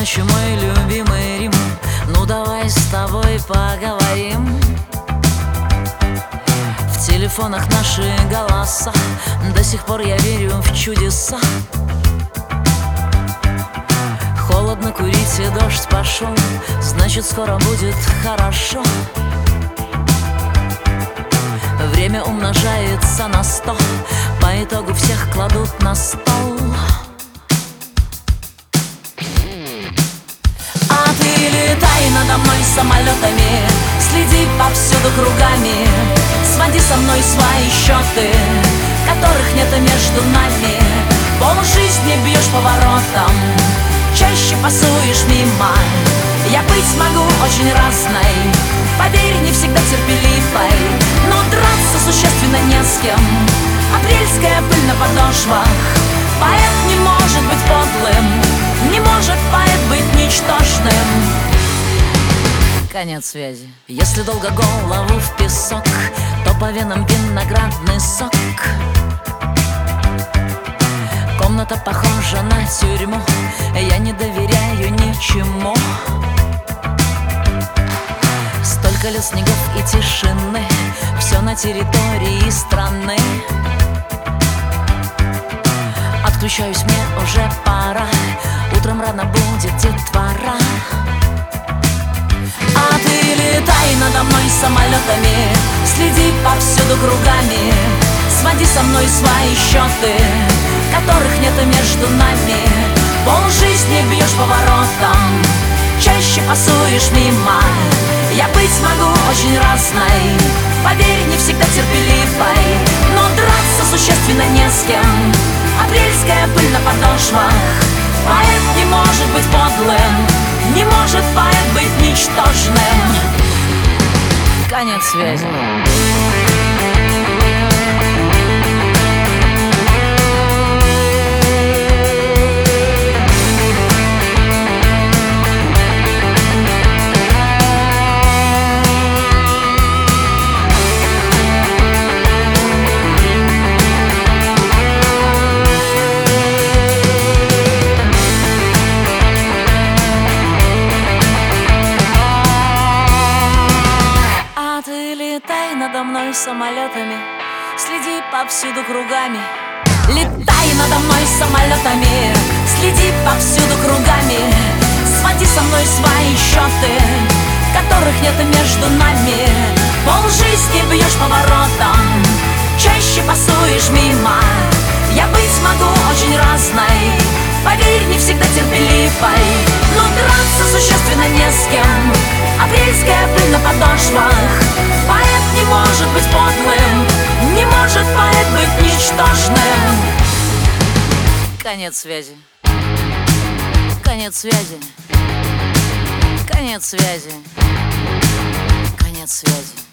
ночи, мой любимый Рим, ну давай с тобой поговорим. В телефонах наши голоса, до сих пор я верю в чудеса. Холодно курить и дождь пошел, значит скоро будет хорошо. Время умножается на 100, по итогу всех кладут на стол. А ты летай надо мной самолетами, следи повсюду кругами, своди со мной свои счеты, которых нет между нами. Полжизни бьешь поворотом, чаще пасуешь мимо. Я быть могу очень разной, поверь, не всегда терпеливой, но драться существенно не с кем. Апрельская пыль на подошвах. Поэт не может быть подлым, не может поэт быть ничтожным. Конец связи. Если долго голову в песок, то по венам виноградный сок. Комната похожа на тюрьму, я не доверяю ничему. Столько лет снегов и тишины, все на территории страны. Отключаюсь, мне уже пора, утром рано будет детвора. А ты летай надо мной самолетами, следи повсюду кругами, своди со мной свои счеты, которых нет между нами. Полжизни бьешь поворотом, чаще пасуешь мимо. Я быть могу очень разной, поверь, не всегда терпеливой, но драться существенно не с кем. Апрельская пыль на подошвах. Поэт не может быть подлым, не может поэт быть ничтожным. Конец связи. Летай надо мной самолетами, следи повсюду кругами. Летай надо мной самолетами, следи повсюду кругами, своди со мной свои счеты, которых нет между нами. Полжизни бьешь поворотом, чаще пасуешь мимо. Я быть могу очень разной, поверь, не всегда терпеливой, но драться существенно не с кем. Апрельская пыль на подошвах. Поэт не может быть подлым, не может поэт быть ничтожным. Конец связи. Конец связи. Конец связи. Конец связи.